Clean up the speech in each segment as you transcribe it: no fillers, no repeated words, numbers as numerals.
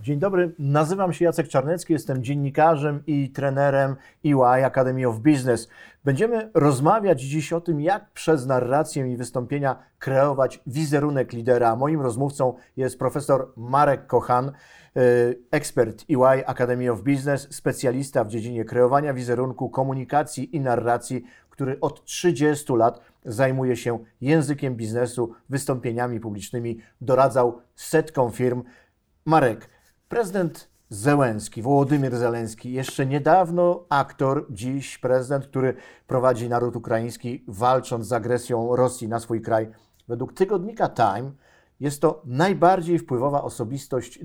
Dzień dobry, nazywam się Jacek Czarnecki, jestem dziennikarzem i trenerem EY Academy of Business. Będziemy rozmawiać dziś o tym, jak przez narrację i wystąpienia kreować wizerunek lidera. Moim rozmówcą jest profesor Marek Kochan, ekspert EY Academy of Business, specjalista w dziedzinie kreowania wizerunku, komunikacji i narracji, który od 30 lat zajmuje się językiem biznesu, wystąpieniami publicznymi, doradzał setkom firm. Marek, prezydent Zełenski, Wołodymyr Zełenski, jeszcze niedawno aktor, dziś prezydent, który prowadzi naród ukraiński, walcząc z agresją Rosji na swój kraj. Według tygodnika Time jest to najbardziej wpływowa osobistość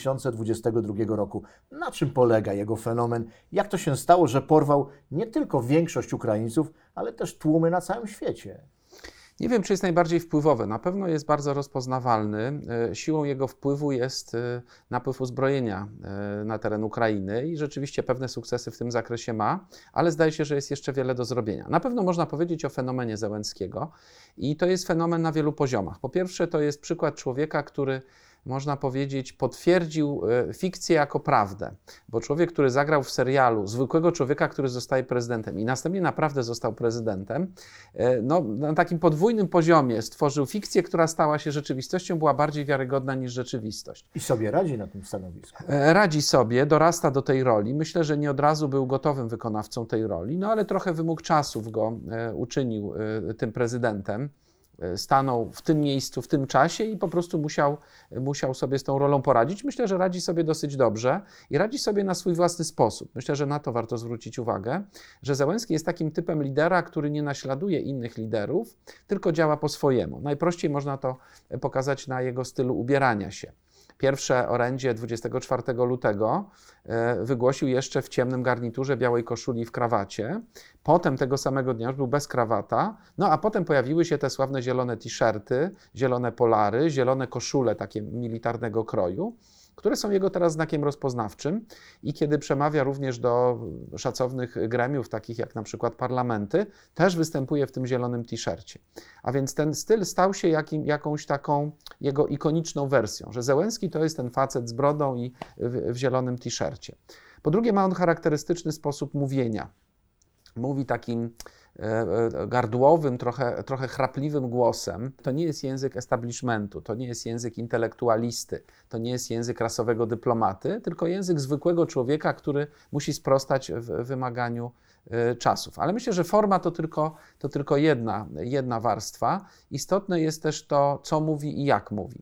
2022 roku. Na czym polega jego fenomen? Jak to się stało, że porwał nie tylko większość Ukraińców, ale też tłumy na całym świecie? Nie wiem, czy jest najbardziej wpływowy. Na pewno jest bardzo rozpoznawalny. Siłą jego wpływu jest napływ uzbrojenia na teren Ukrainy i rzeczywiście pewne sukcesy w tym zakresie ma, ale zdaje się, że jest jeszcze wiele do zrobienia. Na pewno można powiedzieć o fenomenie Zełenskiego i to jest fenomen na wielu poziomach. Po pierwsze, to jest przykład człowieka, który, można powiedzieć, potwierdził fikcję jako prawdę, bo człowiek, który zagrał w serialu zwykłego człowieka, który zostaje prezydentem i następnie naprawdę został prezydentem, no, na takim podwójnym poziomie stworzył fikcję, która stała się rzeczywistością, była bardziej wiarygodna niż rzeczywistość. I sobie radzi na tym stanowisku. Radzi sobie, dorasta do tej roli. Myślę, że nie od razu był gotowym wykonawcą tej roli, no ale trochę wymóg czasów go uczynił tym prezydentem. Stanął w tym miejscu, w tym czasie i po prostu musiał sobie z tą rolą poradzić. Myślę, że radzi sobie dosyć dobrze i radzi sobie na swój własny sposób. Myślę, że na to warto zwrócić uwagę, że Zełenski jest takim typem lidera, który nie naśladuje innych liderów, tylko działa po swojemu. Najprościej można to pokazać na jego stylu ubierania się. Pierwsze orędzie 24 lutego wygłosił jeszcze w ciemnym garniturze, białej koszuli i w krawacie. Potem tego samego dnia już był bez krawata, no a potem pojawiły się te sławne zielone t-shirty, zielone polary, zielone koszule takie militarnego kroju, które są jego teraz znakiem rozpoznawczym i kiedy przemawia również do szacownych gremiów, takich jak na przykład parlamenty, też występuje w tym zielonym t-shircie. A więc ten styl stał się jakąś taką jego ikoniczną wersją, że Zełenski to jest ten facet z brodą i w zielonym t-shircie. Po drugie, ma on charakterystyczny sposób mówienia. Mówi takim gardłowym, trochę chrapliwym głosem. To nie jest język establishmentu, to nie jest język intelektualisty, to nie jest język rasowego dyplomaty, tylko język zwykłego człowieka, który musi sprostać w wymaganiu czasów. Ale myślę, że forma to tylko jedna warstwa. Istotne jest też to, co mówi i jak mówi.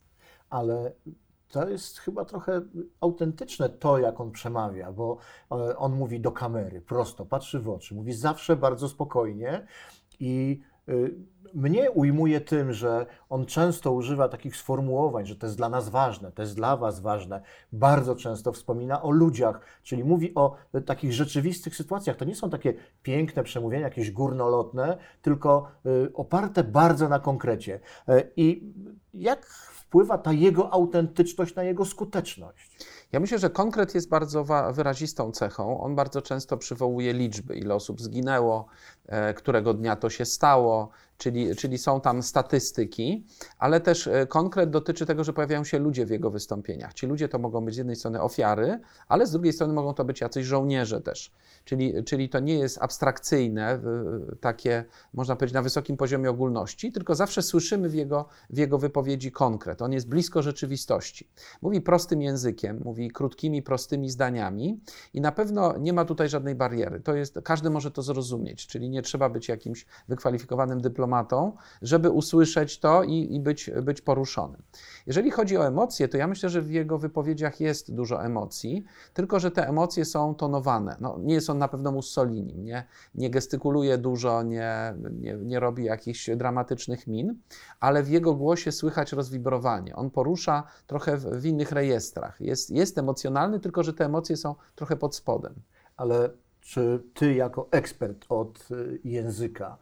Ale to jest chyba trochę autentyczne to, jak on przemawia, bo on mówi do kamery, prosto, patrzy w oczy, mówi zawsze bardzo spokojnie i mnie ujmuje tym, że on często używa takich sformułowań, że to jest dla nas ważne, to jest dla was ważne. Bardzo często wspomina o ludziach, czyli mówi o takich rzeczywistych sytuacjach. To nie są takie piękne przemówienia, jakieś górnolotne, tylko oparte bardzo na konkrecie. I jak wpływa ta jego autentyczność na jego skuteczność? Ja myślę, że konkret jest bardzo wyrazistą cechą. On bardzo często przywołuje liczby, ile osób zginęło, którego dnia to się stało, czyli są tam statystyki, ale też konkret dotyczy tego, że pojawiają się ludzie w jego wystąpieniach. Ci ludzie to mogą być z jednej strony ofiary, ale z drugiej strony mogą to być jacyś żołnierze też. Czyli to nie jest abstrakcyjne, takie, można powiedzieć, na wysokim poziomie ogólności, tylko zawsze słyszymy w jego wypowiedzi konkret. On jest blisko rzeczywistości. Mówi prostym językiem, mówi krótkimi, prostymi zdaniami i na pewno nie ma tutaj żadnej bariery. Każdy może to zrozumieć, czyli nie trzeba być jakimś wykwalifikowanym dyplomatą, żeby usłyszeć to i być poruszonym. Jeżeli chodzi o emocje, to ja myślę, że w jego wypowiedziach jest dużo emocji, tylko że te emocje są tonowane. No, nie jest on na pewno Mussolini, nie gestykuluje dużo, nie robi jakichś dramatycznych min, ale w jego głosie słychać rozwibrowanie. On porusza trochę w innych rejestrach. Jest emocjonalny, tylko że te emocje są trochę pod spodem. Ale czy ty jako ekspert od języka,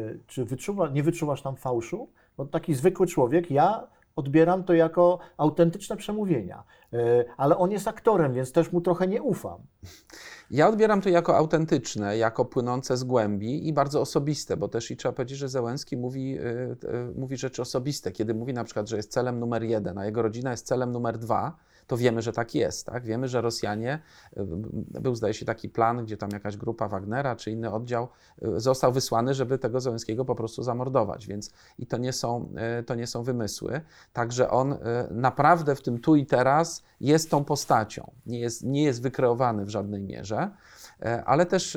nie wyczuwasz tam fałszu? Bo taki zwykły człowiek, ja odbieram to jako autentyczne przemówienia, ale on jest aktorem, więc też mu trochę nie ufam. Ja odbieram to jako autentyczne, jako płynące z głębi i bardzo osobiste, bo też i trzeba powiedzieć, że Zełenski mówi rzeczy osobiste. Kiedy mówi na przykład, że jest celem numer 1, a jego rodzina jest celem numer 2, to wiemy, że tak jest. Tak? Wiemy, że Rosjanie, był zdaje się taki plan, gdzie tam jakaś grupa Wagnera czy inny oddział został wysłany, żeby tego Zełenskiego po prostu zamordować, więc i to nie są wymysły. Także on naprawdę w tym tu i teraz jest tą postacią, nie jest wykreowany w żadnej mierze, ale też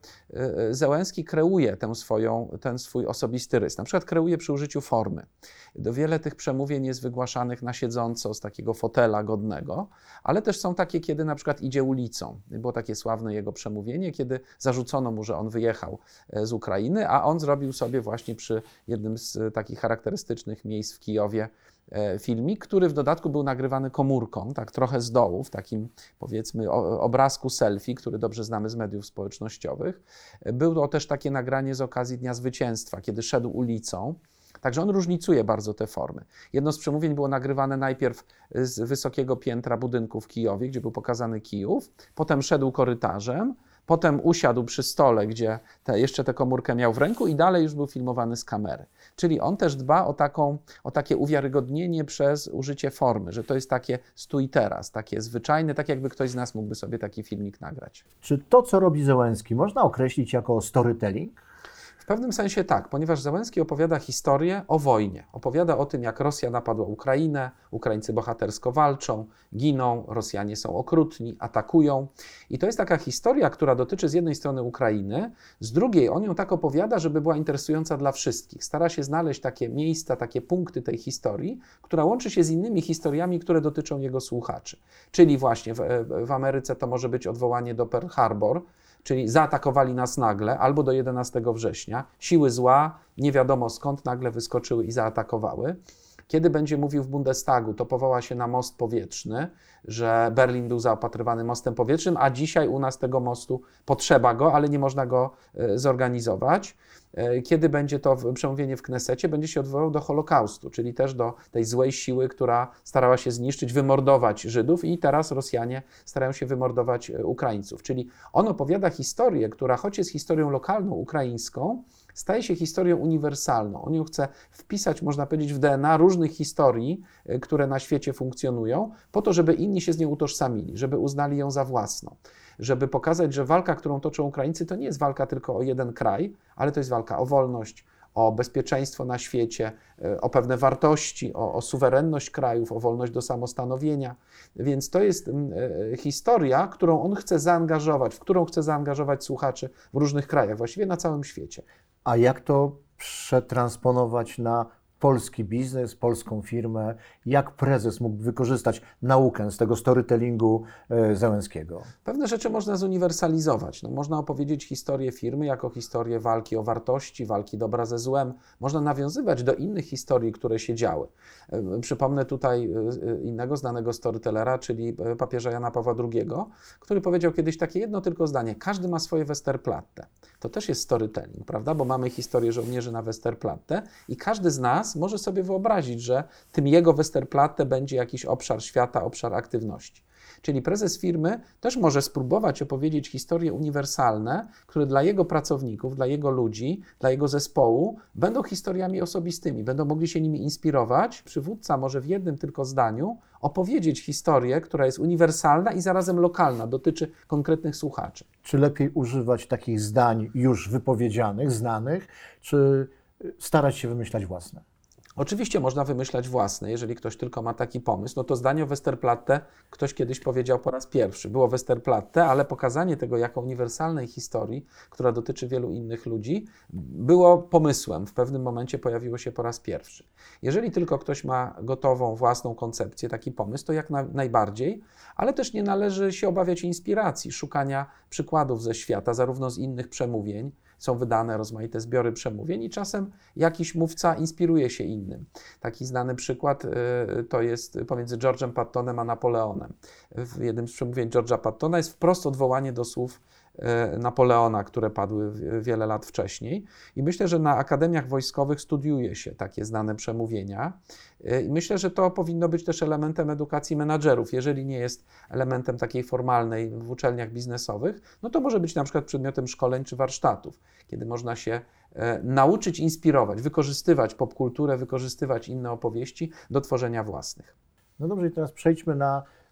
Zełenski kreuje ten swój osobisty rys. Na przykład kreuje przy użyciu formy. Wiele tych przemówień jest wygłaszanych na siedząco z takiego fotela godnego, ale też są takie, kiedy na przykład idzie ulicą. Było takie sławne jego przemówienie, kiedy zarzucono mu, że on wyjechał z Ukrainy, a on zrobił sobie właśnie przy jednym z takich charakterystycznych miejsc w Kijowie filmik, który w dodatku był nagrywany komórką, tak trochę z dołu, w takim powiedzmy obrazku selfie, który dobrze znamy z mediów społecznościowych. Było też takie nagranie z okazji Dnia Zwycięstwa, kiedy szedł ulicą. Także on różnicuje bardzo te formy. Jedno z przemówień było nagrywane najpierw z wysokiego piętra budynku w Kijowie, gdzie był pokazany Kijów, potem szedł korytarzem, potem usiadł przy stole, gdzie jeszcze tę komórkę miał w ręku i dalej już był filmowany z kamery. Czyli on też dba o takie uwiarygodnienie przez użycie formy, że to jest takie stój teraz, takie zwyczajne, tak jakby ktoś z nas mógłby sobie taki filmik nagrać. Czy to, co robi Zełenski, można określić jako storytelling? W pewnym sensie tak, ponieważ Zełenski opowiada historię o wojnie. Opowiada o tym, jak Rosja napadła Ukrainę, Ukraińcy bohatersko walczą, giną, Rosjanie są okrutni, atakują. I to jest taka historia, która dotyczy z jednej strony Ukrainy, z drugiej on ją tak opowiada, żeby była interesująca dla wszystkich. Stara się znaleźć takie miejsca, takie punkty tej historii, która łączy się z innymi historiami, które dotyczą jego słuchaczy. Czyli właśnie w Ameryce to może być odwołanie do Pearl Harbor, czyli zaatakowali nas nagle, albo do 11 września. Siły zła, nie wiadomo skąd, nagle wyskoczyły i zaatakowały. Kiedy będzie mówił w Bundestagu, to powoła się na most powietrzny, że Berlin był zaopatrywany mostem powietrznym, a dzisiaj u nas tego mostu potrzeba go, ale nie można go zorganizować. Kiedy będzie to przemówienie w Knesecie, będzie się odwoływał do Holokaustu, czyli też do tej złej siły, która starała się zniszczyć, wymordować Żydów i teraz Rosjanie starają się wymordować Ukraińców. Czyli on opowiada historię, która choć jest historią lokalną, ukraińską, staje się historią uniwersalną. On ją chce wpisać, można powiedzieć, w DNA różnych historii, które na świecie funkcjonują, po to, żeby inni się z nią utożsamili, żeby uznali ją za własną. Żeby pokazać, że walka, którą toczą Ukraińcy, to nie jest walka tylko o jeden kraj, ale to jest walka o wolność, o bezpieczeństwo na świecie, o pewne wartości, o suwerenność krajów, o wolność do samostanowienia. Więc to jest historia, którą on chce zaangażować, w którą chce zaangażować słuchaczy w różnych krajach, właściwie na całym świecie. A jak to przetransponować na polski biznes, polską firmę? Jak prezes mógł wykorzystać naukę z tego storytellingu Zełenskiego? Pewne rzeczy można zuniwersalizować. Można opowiedzieć historię firmy jako historię walki o wartości, walki dobra ze złem. Można nawiązywać do innych historii, które się działy. Przypomnę tutaj innego znanego storytellera, czyli papieża Jana Pawła II, który powiedział kiedyś takie jedno tylko zdanie: każdy ma swoje Westerplatte. To też jest storytelling, prawda? Bo mamy historię żołnierzy na Westerplatte i każdy z nas może sobie wyobrazić, że tym jego Westerplatte będzie jakiś obszar świata, obszar aktywności. Czyli prezes firmy też może spróbować opowiedzieć historie uniwersalne, które dla jego pracowników, dla jego ludzi, dla jego zespołu będą historiami osobistymi, będą mogli się nimi inspirować. Przywódca może w jednym tylko zdaniu opowiedzieć historię, która jest uniwersalna i zarazem lokalna, dotyczy konkretnych słuchaczy. Czy lepiej używać takich zdań już wypowiedzianych, znanych, czy starać się wymyślać własne? Oczywiście można wymyślać własne, jeżeli ktoś tylko ma taki pomysł. No to zdanie o Westerplatte ktoś kiedyś powiedział po raz pierwszy. Było Westerplatte, ale pokazanie tego jako uniwersalnej historii, która dotyczy wielu innych ludzi, było pomysłem. W pewnym momencie pojawiło się po raz pierwszy. Jeżeli tylko ktoś ma gotową własną koncepcję, taki pomysł, to jak najbardziej, ale też nie należy się obawiać inspiracji, szukania przykładów ze świata, zarówno z innych przemówień. Są wydane rozmaite zbiory przemówień i czasem jakiś mówca inspiruje się innym. Taki znany przykład to jest pomiędzy George'em Pattonem a Napoleonem. W jednym z przemówień George'a Pattona jest wprost odwołanie do słów Napoleona, które padły wiele lat wcześniej. I myślę, że na akademiach wojskowych studiuje się takie znane przemówienia. I myślę, że to powinno być też elementem edukacji menadżerów. Jeżeli nie jest elementem takiej formalnej w uczelniach biznesowych, no to może być na przykład przedmiotem szkoleń czy warsztatów, kiedy można się nauczyć inspirować, wykorzystywać popkulturę, wykorzystywać inne opowieści do tworzenia własnych. No dobrze, i teraz przejdźmy na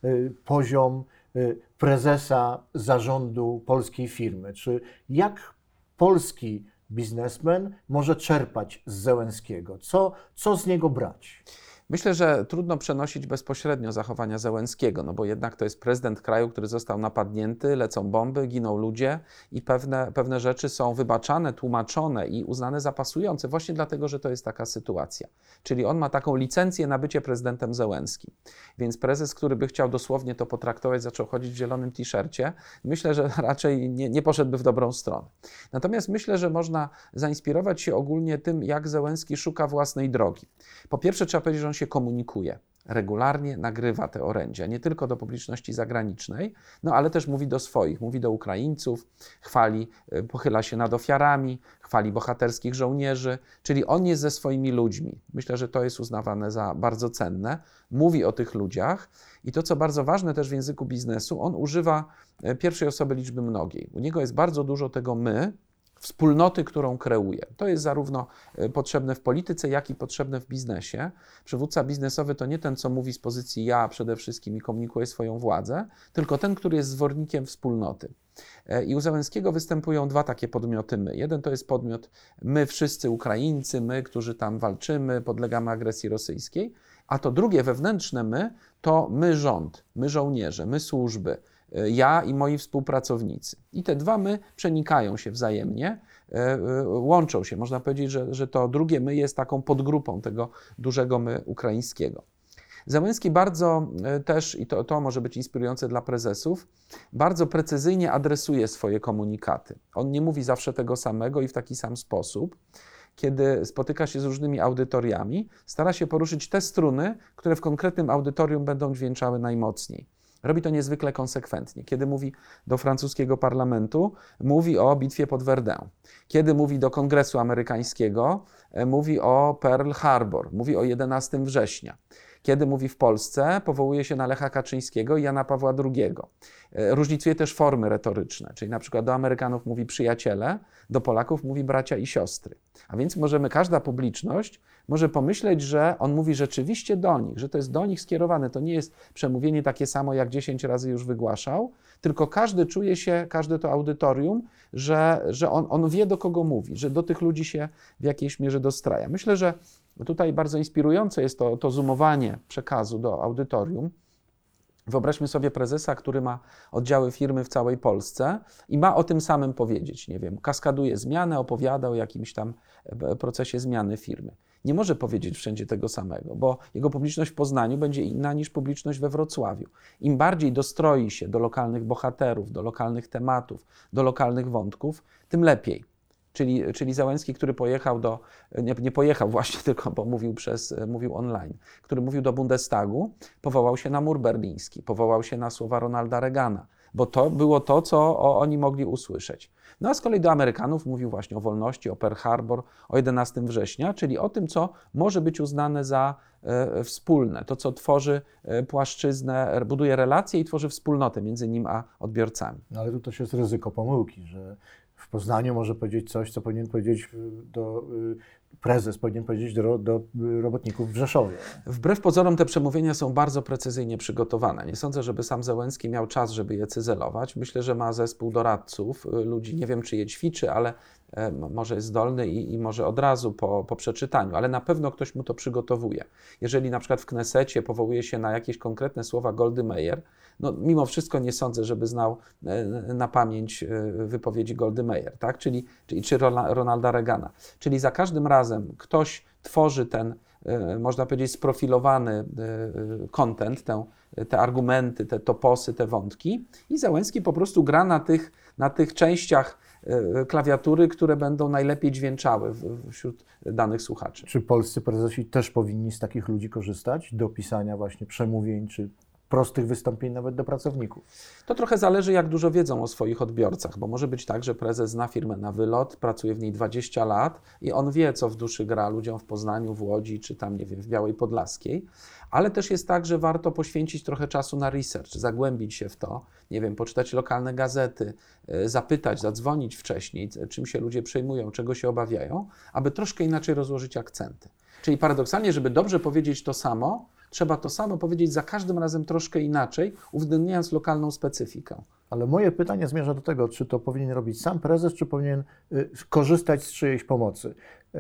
poziom prezesa zarządu polskiej firmy? Czy jak polski biznesmen może czerpać z Zełenskiego? Co z niego brać? Myślę, że trudno przenosić bezpośrednio zachowania Zełenskiego, no bo jednak to jest prezydent kraju, który został napadnięty, lecą bomby, giną ludzie i pewne rzeczy są wybaczane, tłumaczone i uznane za pasujące właśnie dlatego, że to jest taka sytuacja. Czyli on ma taką licencję na bycie prezydentem Zełenskim. Więc prezes, który by chciał dosłownie to potraktować, zaczął chodzić w zielonym t-shircie, myślę, że raczej nie poszedłby w dobrą stronę. Natomiast myślę, że można zainspirować się ogólnie tym, jak Zełenski szuka własnej drogi. Po pierwsze trzeba powiedzieć, że on się komunikuje. Regularnie nagrywa te orędzia, nie tylko do publiczności zagranicznej, no ale też mówi do swoich, mówi do Ukraińców, chwali, pochyla się nad ofiarami, chwali bohaterskich żołnierzy, czyli on jest ze swoimi ludźmi. Myślę, że to jest uznawane za bardzo cenne. Mówi o tych ludziach i to, co bardzo ważne też w języku biznesu, on używa pierwszej osoby liczby mnogiej. U niego jest bardzo dużo tego my, wspólnoty, którą kreuje. To jest zarówno potrzebne w polityce, jak i potrzebne w biznesie. Przywódca biznesowy to nie ten, co mówi z pozycji ja przede wszystkim i komunikuje swoją władzę, tylko ten, który jest zwornikiem wspólnoty. I u Zełenskiego występują dwa takie podmioty my. Jeden to jest podmiot my wszyscy Ukraińcy, my, którzy tam walczymy, podlegamy agresji rosyjskiej, a to drugie wewnętrzne my to my rząd, my żołnierze, my służby, ja i moi współpracownicy. I te dwa my przenikają się wzajemnie, łączą się. Można powiedzieć, że to drugie my jest taką podgrupą tego dużego my ukraińskiego. Zełenski bardzo też, i to może być inspirujące dla prezesów, bardzo precyzyjnie adresuje swoje komunikaty. On nie mówi zawsze tego samego i w taki sam sposób. Kiedy spotyka się z różnymi audytoriami, stara się poruszyć te struny, które w konkretnym audytorium będą dźwięczały najmocniej. Robi to niezwykle konsekwentnie. Kiedy mówi do francuskiego parlamentu, mówi o bitwie pod Verdun. Kiedy mówi do Kongresu Amerykańskiego, mówi o Pearl Harbor, mówi o 11 września. Kiedy mówi w Polsce, powołuje się na Lecha Kaczyńskiego i Jana Pawła II. Różnicuje też formy retoryczne, czyli na przykład do Amerykanów mówi przyjaciele, do Polaków mówi bracia i siostry. A więc każda publiczność może pomyśleć, że on mówi rzeczywiście do nich, że to jest do nich skierowane. To nie jest przemówienie takie samo, jak 10 razy już wygłaszał, tylko każdy czuje się, każde to audytorium, że on wie, do kogo mówi, że do tych ludzi się w jakiejś mierze dostraja. Myślę, że tutaj bardzo inspirujące jest to zoomowanie przekazu do audytorium. Wyobraźmy sobie prezesa, który ma oddziały firmy w całej Polsce i ma o tym samym powiedzieć, nie wiem, kaskaduje zmianę, opowiada o jakimś tam procesie zmiany firmy. Nie może powiedzieć wszędzie tego samego, bo jego publiczność w Poznaniu będzie inna niż publiczność we Wrocławiu. Im bardziej dostroi się do lokalnych bohaterów, do lokalnych tematów, do lokalnych wątków, tym lepiej. Czyli Zełenski, który pojechał nie pojechał właśnie, tylko bo mówił online, który mówił do Bundestagu, powołał się na mur berliński, powołał się na słowa Ronalda Reagana, bo to było to, co oni mogli usłyszeć. No a z kolei do Amerykanów mówił właśnie o wolności, o Pearl Harbor, o 11 września, czyli o tym, co może być uznane za wspólne, to, co tworzy płaszczyznę, buduje relacje i tworzy wspólnotę między nim a odbiorcami. No ale tu też jest ryzyko pomyłki, że w Poznaniu może powiedzieć coś, co powinien powiedzieć prezes, powinien powiedzieć do robotników w Rzeszowie. Wbrew pozorom te przemówienia są bardzo precyzyjnie przygotowane. Nie sądzę, żeby sam Zełenski miał czas, żeby je cyzelować. Myślę, że ma zespół doradców, ludzi, nie wiem czy je ćwiczy, ale może jest zdolny i może od razu po przeczytaniu, ale na pewno ktoś mu to przygotowuje. Jeżeli na przykład w Knesecie powołuje się na jakieś konkretne słowa Goldy Meir, no mimo wszystko nie sądzę, żeby znał na pamięć wypowiedzi Goldy Meir, tak? Czy Ronalda Reagana. Czyli za każdym razem ktoś tworzy ten, można powiedzieć, sprofilowany content, te argumenty, te toposy, te wątki i Zełenski po prostu gra na tych częściach klawiatury, które będą najlepiej dźwięczały wśród danych słuchaczy. Czy polscy prezesi też powinni z takich ludzi korzystać do pisania właśnie przemówień, czy prostych wystąpień nawet do pracowników? To trochę zależy, jak dużo wiedzą o swoich odbiorcach, bo może być tak, że prezes zna firmę na wylot, pracuje w niej 20 lat i on wie, co w duszy gra ludziom w Poznaniu, w Łodzi, czy tam, nie wiem, w Białej Podlaskiej, ale też jest tak, że warto poświęcić trochę czasu na research, zagłębić się w to, nie wiem, poczytać lokalne gazety, zapytać, zadzwonić wcześniej, czym się ludzie przejmują, czego się obawiają, aby troszkę inaczej rozłożyć akcenty. Czyli paradoksalnie, żeby dobrze powiedzieć to samo, trzeba to samo powiedzieć za każdym razem troszkę inaczej, uwzględniając lokalną specyfikę. Ale moje pytanie zmierza do tego, czy to powinien robić sam prezes, czy powinien korzystać z czyjejś pomocy.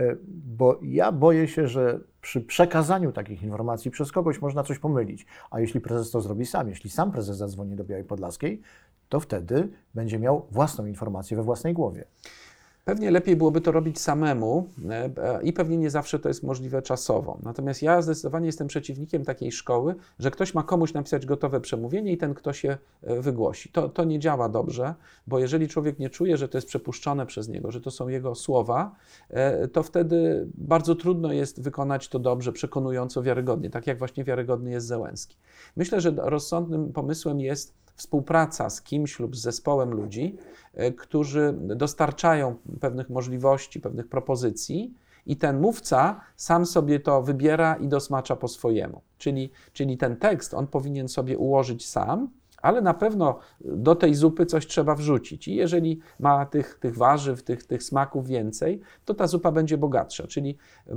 Bo ja boję się, że przy przekazaniu takich informacji przez kogoś można coś pomylić. A jeśli prezes to zrobi sam, jeśli sam prezes zadzwoni do Białej Podlaskiej, to wtedy będzie miał własną informację we własnej głowie. Pewnie lepiej byłoby to robić samemu i pewnie nie zawsze to jest możliwe czasowo. Natomiast ja zdecydowanie jestem przeciwnikiem takiej szkoły, że ktoś ma komuś napisać gotowe przemówienie i ten ktoś je wygłosi. To nie działa dobrze, bo jeżeli człowiek nie czuje, że to jest przepuszczone przez niego, że to są jego słowa, to wtedy bardzo trudno jest wykonać to dobrze, przekonująco, wiarygodnie, tak jak właśnie wiarygodny jest Zełenski. Myślę, że rozsądnym pomysłem jest współpraca z kimś lub z zespołem ludzi, którzy dostarczają pewnych możliwości, pewnych propozycji i ten mówca sam sobie to wybiera i dosmacza po swojemu. Czyli ten tekst on powinien sobie ułożyć sam, ale na pewno do tej zupy coś trzeba wrzucić. I jeżeli ma tych warzyw, tych smaków więcej, to ta zupa będzie bogatsza. Czyli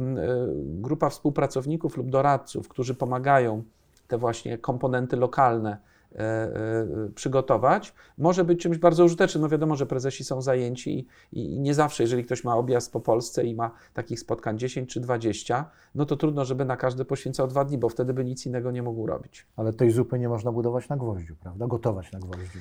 grupa współpracowników lub doradców, którzy pomagają te właśnie komponenty lokalne przygotować, może być czymś bardzo użytecznym. No wiadomo, że prezesi są zajęci i nie zawsze, jeżeli ktoś ma objazd po Polsce i ma takich spotkań 10 czy 20, no to trudno, żeby na każde poświęcał 2 dni, bo wtedy by nic innego nie mógł robić. Ale tej zupy nie można budować na gwoździu, prawda? Gotować na gwoździu.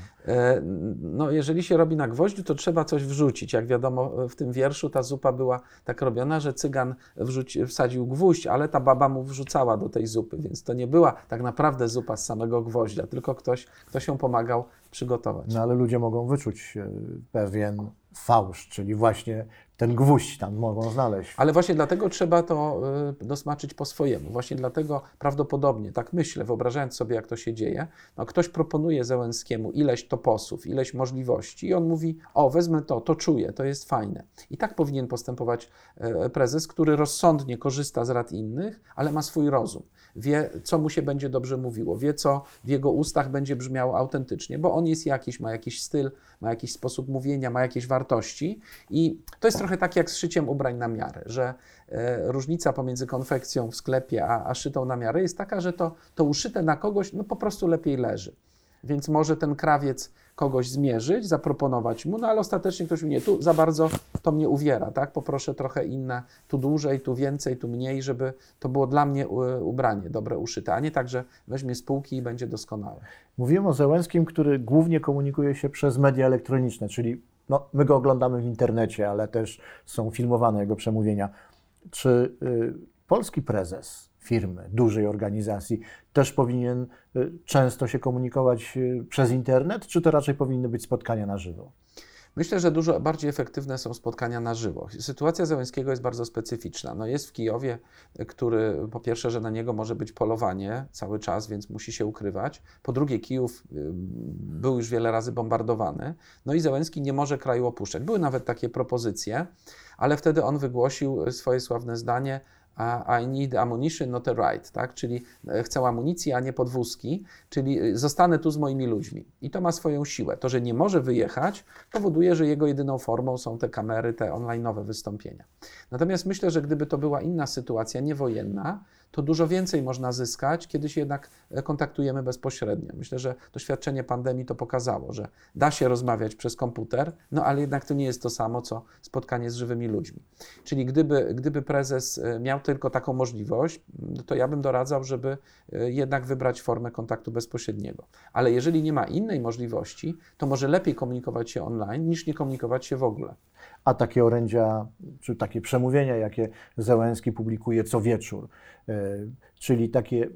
No jeżeli się robi na gwoździu, to trzeba coś wrzucić. Jak wiadomo, w tym wierszu ta zupa była tak robiona, że cygan wsadził gwóźdź, ale ta baba mu wrzucała do tej zupy, więc to nie była tak naprawdę zupa z samego gwoździa, tylko ktoś ją pomagał przygotować. No ale ludzie mogą wyczuć pewien fałsz, czyli właśnie ten gwóźdź tam mogą znaleźć. Ale właśnie dlatego trzeba to dosmaczyć po swojemu. Właśnie dlatego prawdopodobnie, tak myślę, wyobrażając sobie, jak to się dzieje, no ktoś proponuje Zełenskiemu ileś toposów, ileś możliwości i on mówi, wezmę to czuję, to jest fajne. I tak powinien postępować prezes, który rozsądnie korzysta z rad innych, ale ma swój rozum. Wie, co mu się będzie dobrze mówiło, wie, co w jego ustach będzie brzmiało autentycznie, bo on jest jakiś, ma jakiś styl, ma jakiś sposób mówienia, ma jakieś wartości i to jest trochę tak jak z szyciem ubrań na miarę, że różnica pomiędzy konfekcją w sklepie a szytą na miarę jest taka, że to uszyte na kogoś no po prostu lepiej leży. Więc może ten krawiec kogoś zmierzyć, zaproponować mu, no ale ostatecznie ktoś mówi, nie, tu za bardzo to mnie uwiera, tak? Poproszę trochę inne, tu dłużej, tu więcej, tu mniej, żeby to było dla mnie ubranie dobre uszyte, a nie tak, że weźmie z półki i będzie doskonałe. Mówiłem o Zełenskim, który głównie komunikuje się przez media elektroniczne, czyli no, my go oglądamy w internecie, ale też są filmowane jego przemówienia. Czy polski prezes firmy, dużej organizacji też powinien często się komunikować przez internet, czy to raczej powinny być spotkania na żywo? Myślę, że dużo bardziej efektywne są spotkania na żywo. Sytuacja Zełenskiego jest bardzo specyficzna. No jest w Kijowie, który po pierwsze, że na niego może być polowanie cały czas, więc musi się ukrywać. Po drugie, Kijów był już wiele razy bombardowany. No i Zełenski nie może kraju opuszczać. Były nawet takie propozycje, ale wtedy on wygłosił swoje sławne zdanie: I need ammunition, not a right, tak? Czyli chcę amunicji, a nie podwózki, czyli zostanę tu z moimi ludźmi. I to ma swoją siłę. To, że nie może wyjechać, powoduje, że jego jedyną formą są te kamery, te online'owe wystąpienia. Natomiast myślę, że gdyby to była inna sytuacja, niewojenna, to dużo więcej można zyskać, kiedy się jednak kontaktujemy bezpośrednio. Myślę, że doświadczenie pandemii to pokazało, że da się rozmawiać przez komputer, no ale jednak to nie jest to samo, co spotkanie z żywymi ludźmi. Czyli gdyby prezes miał tylko taką możliwość, to ja bym doradzał, żeby jednak wybrać formę kontaktu bezpośredniego. Ale jeżeli nie ma innej możliwości, to może lepiej komunikować się online, niż nie komunikować się w ogóle. A takie orędzia, czy takie przemówienia, jakie Zełenski publikuje co wieczór, czyli takie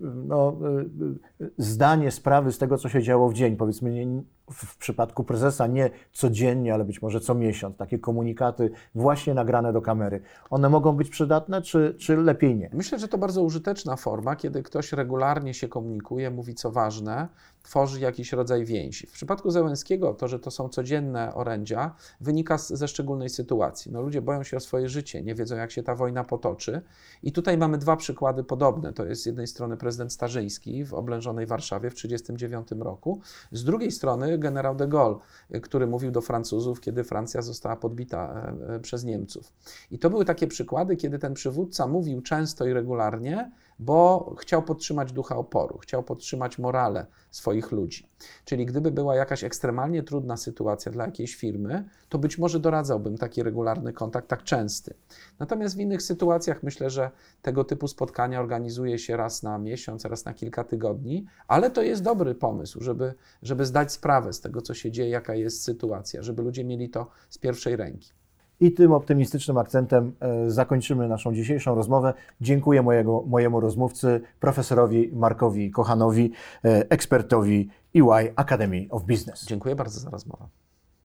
zdanie sprawy z tego, co się działo w dzień, powiedzmy nie, w przypadku prezesa nie codziennie, ale być może co miesiąc, takie komunikaty właśnie nagrane do kamery. One mogą być przydatne, czy lepiej nie? Myślę, że to bardzo użyteczna forma, kiedy ktoś regularnie się komunikuje, mówi co ważne, tworzy jakiś rodzaj więzi. W przypadku Zełenskiego to, że to są codzienne orędzia, wynika ze szczególnej sytuacji. No, ludzie boją się o swoje życie, nie wiedzą, jak się ta wojna potoczy. I tutaj mamy dwa przykłady podobne. To jest z jednej strony prezydent Starzyński w oblężonej Warszawie w 1939 roku, z drugiej strony generał de Gaulle, który mówił do Francuzów, kiedy Francja została podbita przez Niemców. I to były takie przykłady, kiedy ten przywódca mówił często i regularnie, bo chciał podtrzymać ducha oporu, chciał podtrzymać morale swoich ludzi. Czyli gdyby była jakaś ekstremalnie trudna sytuacja dla jakiejś firmy, to być może doradzałbym taki regularny kontakt, tak częsty. Natomiast w innych sytuacjach myślę, że tego typu spotkania organizuje się raz na miesiąc, raz na kilka tygodni, ale to jest dobry pomysł, żeby zdać sprawę z tego, co się dzieje, jaka jest sytuacja, żeby ludzie mieli to z pierwszej ręki. I tym optymistycznym akcentem zakończymy naszą dzisiejszą rozmowę. Dziękuję mojemu rozmówcy, profesorowi Markowi Kochanowi, ekspertowi EY Academy of Business. Dziękuję bardzo za rozmowę.